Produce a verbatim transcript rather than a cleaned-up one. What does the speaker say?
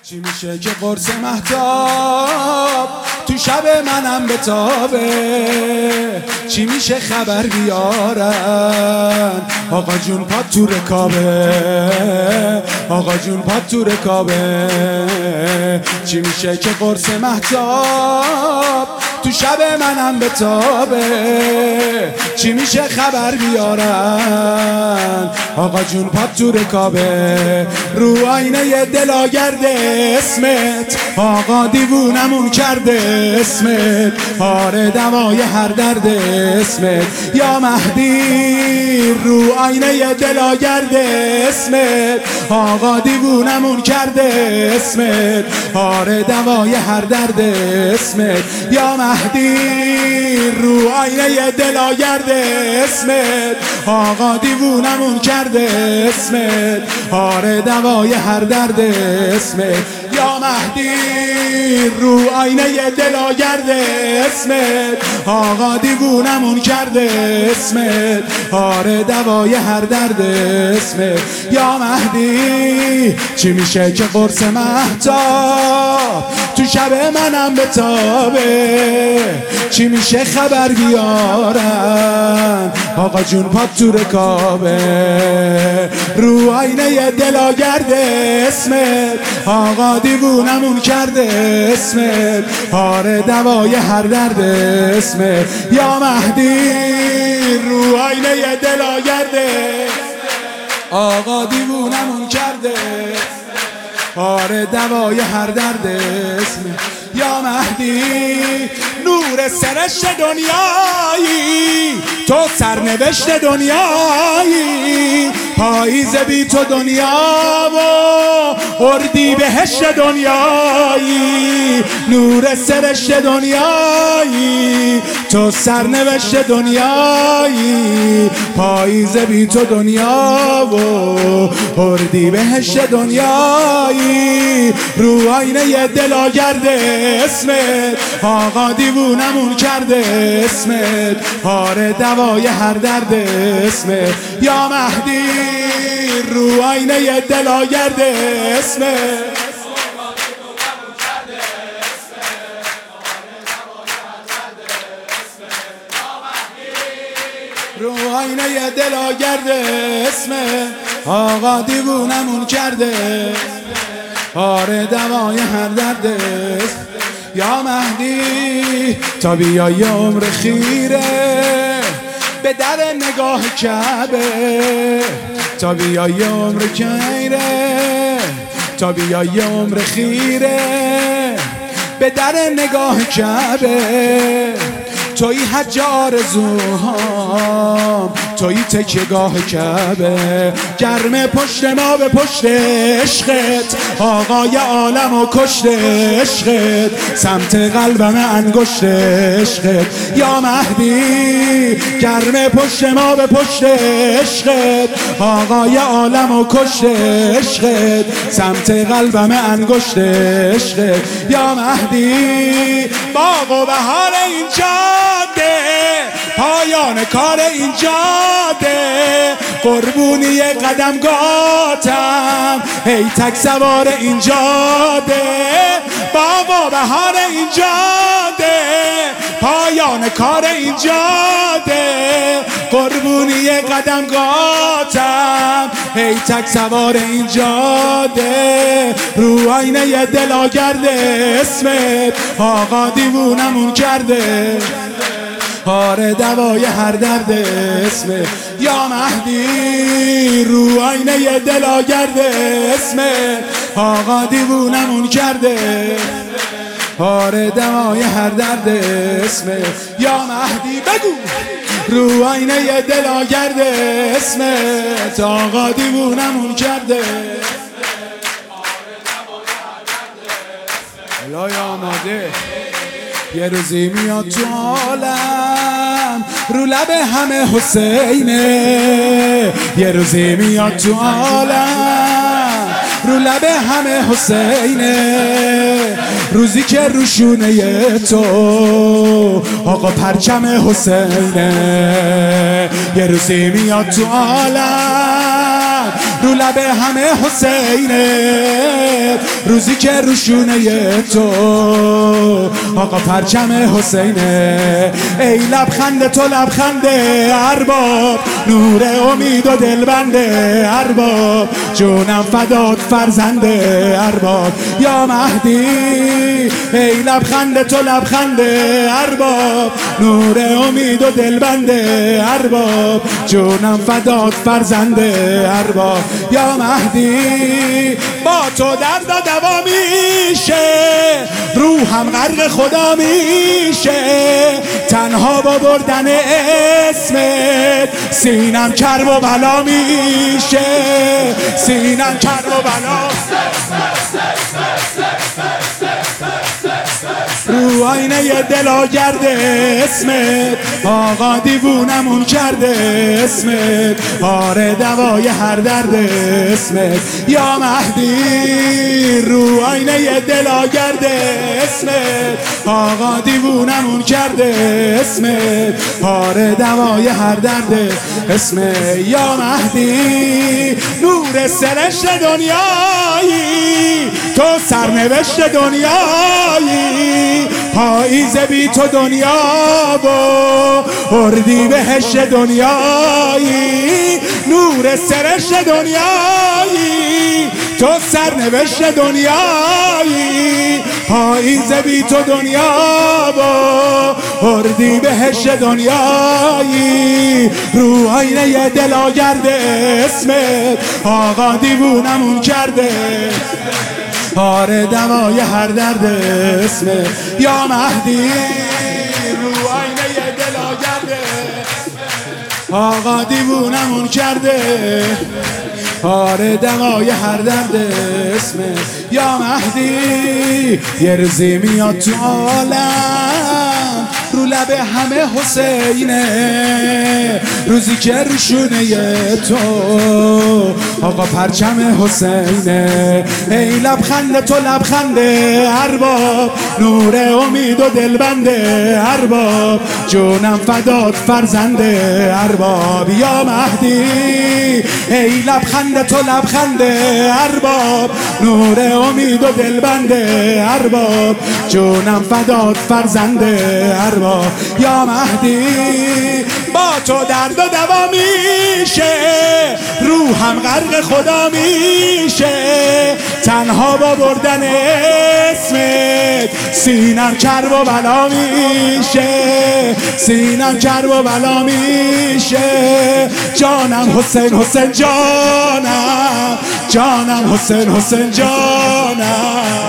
چی میشه که قرص مهتاب تو شب منم بتابه؟ چی میشه خبر بیارن آقا جون پاد تو رکابه؟ آقا جون پاد تو رکابه. چی میشه که قرص مهتاب تو شب منم بتابه؟ چی میشه خبر بیارن آقا جون پاد تو رکابه؟ رو آینه دلاگرده اسمت آقا دیوونمون کرده اسمت، آره دوای هر درد اسمت یا مهدی. رو آینه دلاگرده اسمت آقا دیوونمون کرده اسمت، آره دوای هر درد اسمت یا مهدی. رو آینه دلاگرده اسمت آقا دیوونمون کرده اسمت، آره دوای هر درد اسمت یا مهدی. رو آینه دلاگرده اسمت آقا دیوونمون کرده اسمت، آره دوای هر درد اسمت یا مهدی. چی میشه که قرص مهتاب تو شب منم بتابه؟ چی میشه خبر بیارن آقا جون پاد تو رکابه؟ رو آینه دلاگرده اسمت آقا دیوونمون کرده اسمت، آره دوای هر درد اسمت یا مهدی. رو آینه دلاگرده آقا دیوونمون کرده، آره دوای هر درد اسمت یا مهدی. نور سرشت دنیایی تو سرنوشت دنیایی، پاییز بی تو دنیا و اردی بهشت دنیایی. نور سرشت دنیایی تو سرنوشت دنیایی، پاییز بی تو دنیا و اردی بهشت دنیایی. رو آینه دلاگرده اسمت آقا دیوونمون کرده اسمت، آره دوای هر درد اسمت یا مهدی. رو آینه دلاگرده اسمت رو آینه دلاگرده اسمت آقا دیوونمون کرده، آره دوای هر درد یا مهدی. تا بیای عمر خیره به در نگاه کعبه، تا بیای عمر خیره، تا بیای عمر خیره به در نگاه کعبه. توی حج آرزوهام، توی تکیه‌گاه کعبه، گرم پشت ما به پشت عشقت، آقای عالم و کشت عشقت، سمت قلبم انگشت عشقت یا مهدی. گرم پشت ما به پشت عشقت، آقای عالم و کشت عشقت، سمت قلبم انگشت عشقت یا مهدی. باغ و بهار این جاده، پایان کار این جاده، قربونی قدمگاتم ای تک سوار این جاده. باغ و بهار این جاده، پایان کار این جاده، قربونی قدمگاتم ای تک سوار این جاده. رو آینه دلاگرده اسمت آقا دیوونمون کرده، آره دوای هر درد اسمت یا مهدی. رو آینه دلاگرده اسمت آقا دیوونمون کرده، آره دوای هر درد اسمت یا مهدی. بگو رو آینه دلاگرده اسمت آقا دیوونمون کرده، الهی آماده. یه روزی میاد تو عالم رو لب همه حسینه، یه روزی میاد تو عالم رو لب همه حسینه، روزی که روشونه تو آقا پرچم حسینه. یه روزی میاد تو عالم رو لب همه حسینه، روزی که روشونه تو آقا پرچم حسینه. ای لبخند تو لبخند ارباب، نور امید و دلبنده ارباب، جونم فدات فرزند ارباب یا مهدی. ای لبخند تو لبخند ارباب، نور امید و دلبنده ارباب، جونم فدات فرزند ارباب یا مهدی. با تو درد و دوا میشه، روحم غرق خدا میشه، تنها با بردن اسمت سینم کرب و بلا میشه، سینم کرب و بلا. رو آینه دلا گرده اسمت، آقا دیوونمون کرده اسمت، آره دوای هر درد اسمت یا مهدی. رو آینه دلا گرده اسمت، آقا دیوونمون کرده اسمت، آره دوای هر درد اسمت یا مهدی. نور سرشت دنیایی، تو سرنوشت دنیایی، پاییز بی تو دنیا و اردی بهشت دنیایی. نور سرشت دنیایی، تو سرنوشت دنیایی، پاییز بی تو دنیا و اردی بهشت دنیایی. رو آینه دلا گرده اسمت، آقا دیوونمون کرده، آره دوای هر درد اسمت یا مهدی. رو آینه دلا گرده، آقا دیوونمون کرده، آره دوای هر درد اسمت یا مهدی. یه روزی میاد تو عالم، رو لب همه حسینه، روزی که روشونه تو آقا پرچم حسینه. ای لبخند تو لبخند ارباب، نور امید و دلبنده ارباب، جونم فدات فرزند ارباب یا مهدی. ای لبخند تو لبخند ارباب، نور امید و دلبنده ارباب، جونم فدات فرزند ارباب یا مهدی. با تو درد و دوا میشه، روحم غرق خدا میشه، تنها با بردن اسمت سینم کرب و بلا میشه، سینم کرب و بلا میشه. جانم حسین حسین جانم، جانم حسین حسین جانم.